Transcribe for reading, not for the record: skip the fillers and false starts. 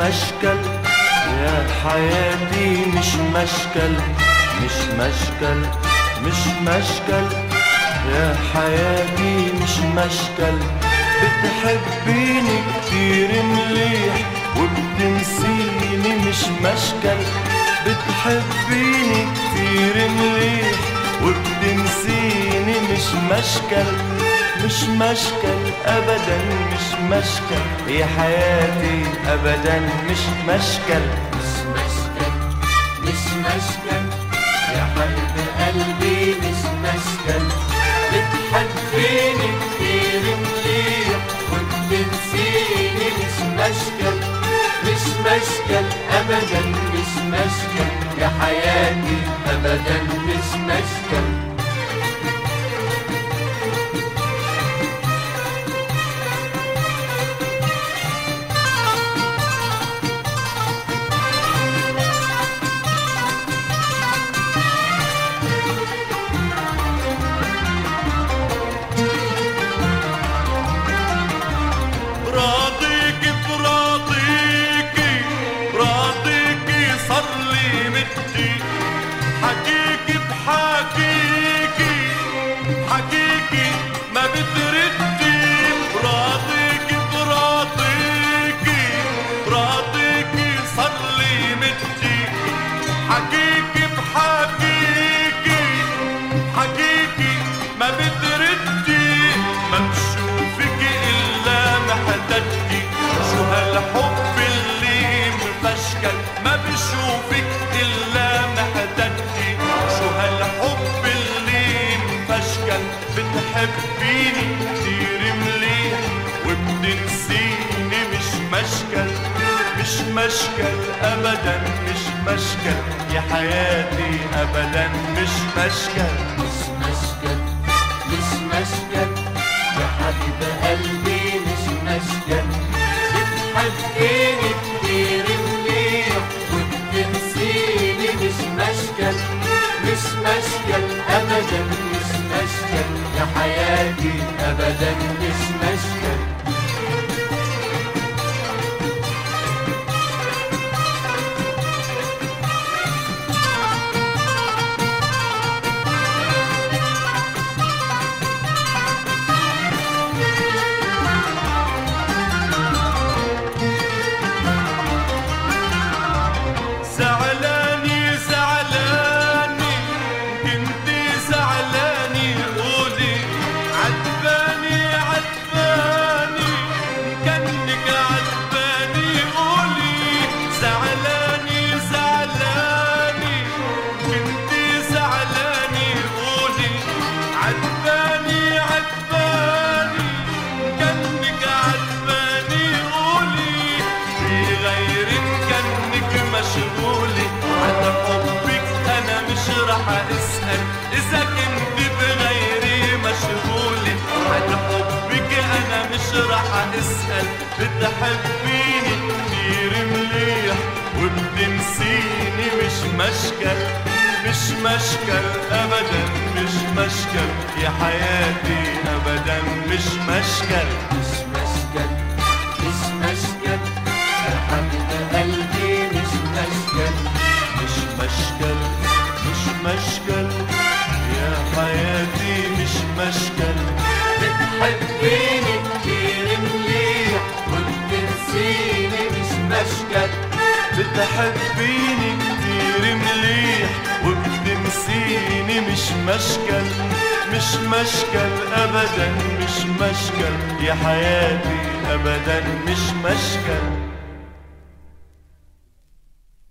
مشكل يا حياتي، مش مشكل مش مشكل مش مشكل يا حياتي، مش مشكل. بتحبيني كتير مليح وبتنسيني، مش مشكل. بتحبيني كتير مليح وبتنسيني، مش مشكل مش مشكل أبدا، مش مشكل يا حياتي أبدا، مش مشكل مش مشكل مش مشكل يا حبيب قلبي، مش مشكل. بتحبيني كتير مليح وبتنسيني، مش مشكل مش مشكل أبدا، مش مشكل يا حياتي أبدا، مش مشكل. حكيكي بحكيكي حكيكي ما بتردي، براضيكي براضيكي براضيكي صار لي مدي. حكيكي بحكيكي حكيكي ما بتردي، ما بشوفك إلا محتدي. شو هالحب اللي مفشكل، ما بشوفك إلا محتدي. شو هالحب اللي مفشكل. بتحبيني كتير مليح وبتنسيني، مش مشكل مش مشكل أبدا، مش مشكل يا حياتي أبدا، مش مشكل مش مشكل مش مشكل يا حبيب قلبي، مش مشكل. بتحبيني كتير مليح وبتنسيني، مش مشكل مش مشكل أبدا، مش مشكل يا حياتي أبدا، مش مشكل. مشغولة عن حبك أنا مش رح أسأل، إذا كنت بغيري مشغولة عن حبك أنا مش رح أسأل. بتحبيني كتير مليح وبتنسيني، مش مشكل مش مشكل أبدا، مش مشكل يا حياتي أبدا، مش مشكل مش مشكل مش مشكل يا حبيب قلبي، مش مشكل مش مشكل مش مشكل يا حياتي، مش مشكل. بتحبيني كتير مليح وبتنسيني، مش مشكل. بتحبيني كتير مليح وبتنسيني، مش مشكل مش مشكل أبدا، مش مشكل يا حياتي أبدا، مش مشكل.